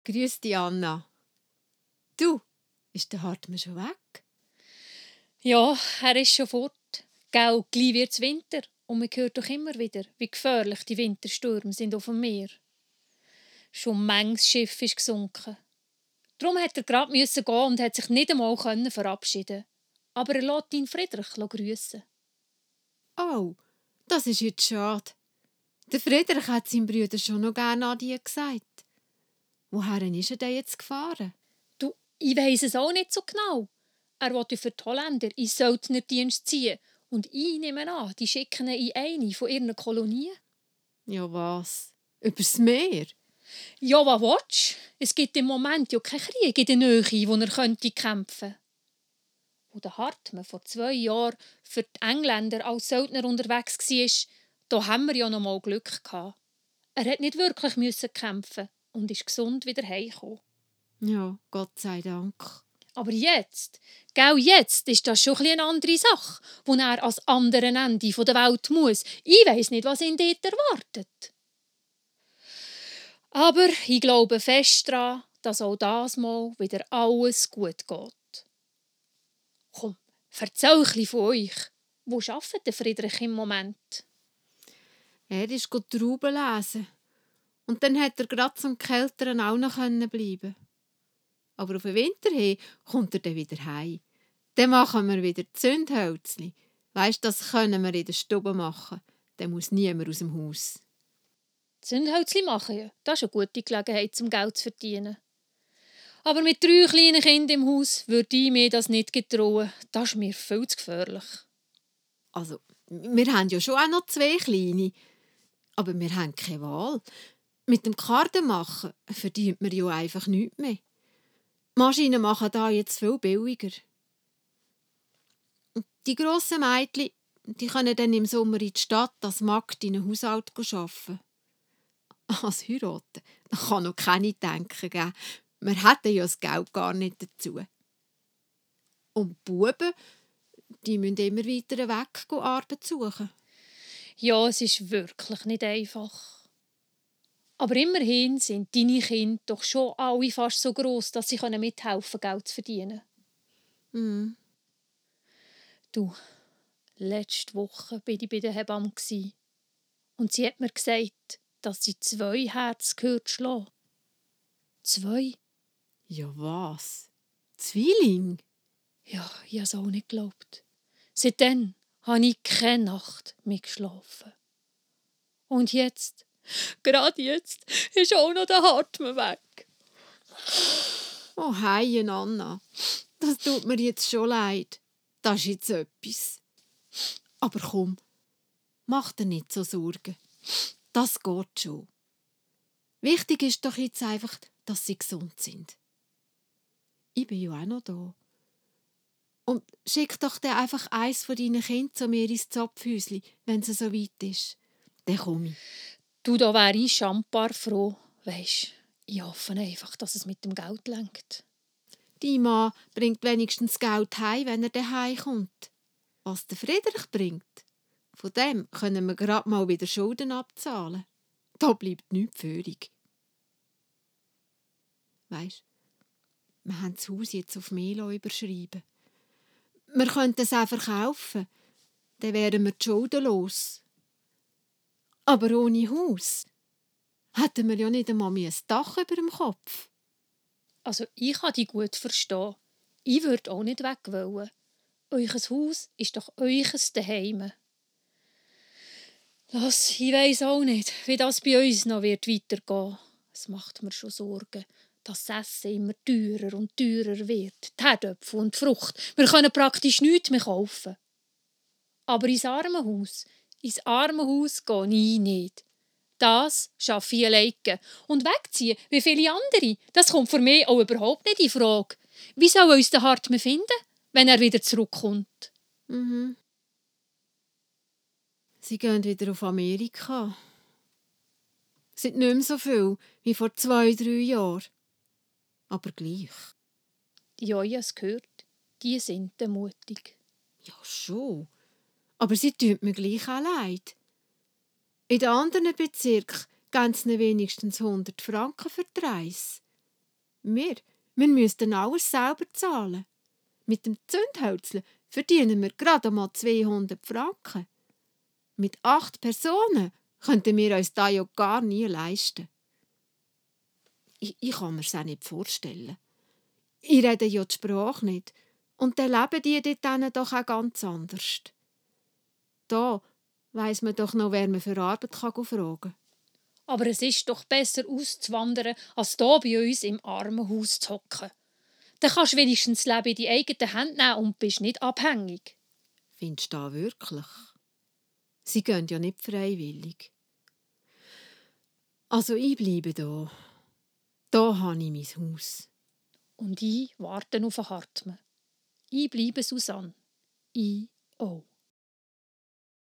Grüß dich, Anna. Du, ist der Hartmann schon weg? Ja, er ist schon fort. Gell, gleich wird's Winter. Und man hört doch immer wieder, wie gefährlich die Winterstürme sind auf dem Meer. Schon manches Schiff ist gesunken. Darum musste er gerade gehen und hat sich nicht einmal verabschieden. Aber er lässt ihn Friedrich grüssen. Oh, das ist jetzt schade. Der Friedrich hat seinem Bruder schon noch gerne an dir gesagt. Woher ist er denn jetzt gefahren? Du, ich weiss es auch nicht so genau. Er wollte für die Holländer in Söldnerdienst ziehen. Und ich nehme an, die schicken ihn in eine von ihren Kolonien. Ja, was? Übers Meer? Ja, was willst du? Es gibt im Moment ja keinen Krieg in der Nähe, wo er kämpfen könnte. Wo der Hartmann vor 2 Jahren für die Engländer als Söldner unterwegs war, da haben wir ja noch mal Glück gehabt. Er hat nicht wirklich kämpfen und ist gesund wieder heimgekommen. Ja, Gott sei Dank. Aber jetzt ist das schon eine andere Sache, wo er ans andere Ende der Welt muss. Ich weiss nicht, was ihn dort erwartet. Aber ich glaube fest daran, dass auch das Mal wieder alles gut geht. Komm, erzähl ein bisschen von euch. Wo arbeitet der Friedrich im Moment? Er ist Trauben lesen. Und dann hat er gerade zum Kälteren auch noch bleiben. Aber auf den Winter hin kommt er dann wieder heim. Dann machen wir wieder Zündhölzli. Weisst, das können wir in der Stube machen. Dann muss niemand aus dem Haus. Zündhölzli machen, ja. Das ist eine gute Gelegenheit, zum Geld zu verdienen. Aber mit 3 kleinen Kindern im Haus würde ich mir das nicht getrauen. Das ist mir viel zu gefährlich. Also, wir haben ja schon auch noch 2 kleine. Aber wir haben keine Wahl. Mit dem Kartenmachen verdient man ja einfach nichts mehr. Die Maschinen machen da jetzt viel billiger. Die grossen Mädchen, die können dann im Sommer in die Stadt als Magd in einem Haushalt arbeiten. Als Heiraten, da kann noch keine denken geben. Wir hätten ja das Geld gar nicht dazu. Und die Buben, die müssen immer weiter weg Arbeit suchen. Ja, es ist wirklich nicht einfach. Aber immerhin sind deine Kinder doch schon alle fast so gross, dass sie mithelfen können, Geld zu verdienen. Du, letzte Woche war ich bei der Hebamme und sie hat mir gesagt, dass sie 2 Herzen gehört schlagen. 2? Ja, was? Zwilling? Ja, ich habe es auch nicht geglaubt. Seitdem habe ich keine Nacht mehr geschlafen. Und jetzt, gerade jetzt, ist auch noch der Hartmann weg. Oh, hei, Anna. Das tut mir jetzt schon leid. Das ist jetzt etwas. Aber komm, mach dir nicht so Sorgen. Das geht schon. Wichtig ist doch jetzt einfach, dass sie gesund sind. Ich bin ja auch noch da. Und schick doch dann einfach eins von deinen Kindern zu mir ins Zapfhäuschen, wenn es so weit ist. Dann komme ich. Du, da wäre ich schambar froh. Weisst, ich hoffe einfach, dass es mit dem Geld lenkt. Dein Mann bringt wenigstens Geld heim, wenn er daheim kommt. Was der Friedrich bringt, von dem können wir gerade mal wieder Schulden abzahlen. Da bleibt nichts völlig. Weisst, wir haben das Haus jetzt auf Melo überschreiben. Wir könnten es auch verkaufen. Dann wären wir die Schulden los. Aber ohne Haus hätten wir ja nicht einmal ein Dach über dem Kopf. Also, ich kann dich gut verstehen. Ich würde auch nicht weg wollen. Euches Haus ist doch euches Daheim. Ich weiss auch nicht, wie das bei uns noch weitergehen wird. Es macht mir schon Sorgen, dass das Essen immer teurer und teurer wird. Die Herdöpfel und die Frucht. Wir können praktisch nichts mehr kaufen. Aber ins Armenhaus gehe ich nicht. Das schaffe ich alleine. Und wegziehen, wie viele andere, das kommt für mich auch überhaupt nicht in Frage. Wie soll uns der Hartmann finden, wenn er wieder zurückkommt? Sie gehen wieder auf Amerika. Es sind nicht mehr so viel wie vor 2, 3 Jahren. Aber gleich. Ja, ich habe es gehört. Die sind mutig. Ja, schon. Aber sie tut mir gleich auch leid. In den anderen Bezirken geben sie ihnen wenigstens 100 Franken für die Reise. Wir müssten alles selber zahlen. Mit dem Zündhölzle verdienen wir gerade mal 200 Franken. Mit 8 Personen könnten wir uns das ja gar nie leisten. Ich kann mir das auch nicht vorstellen. Ich rede ja die Sprache nicht. Und dann leben die dort doch auch ganz anders. Da weiss man doch noch, wer man für Arbeit fragen kann. Aber es ist doch besser auszuwandern, als hier bei uns im Armenhaus zu hocken. Dann kannst du wenigstens das Leben in die eigenen Hände nehmen und bist nicht abhängig. Findest du das wirklich? Sie gehen ja nicht freiwillig. Also ich bleibe da. Da habe ich mein Haus. Und ich warte auf Hartmann. Ich bleibe Susanne. Ich auch.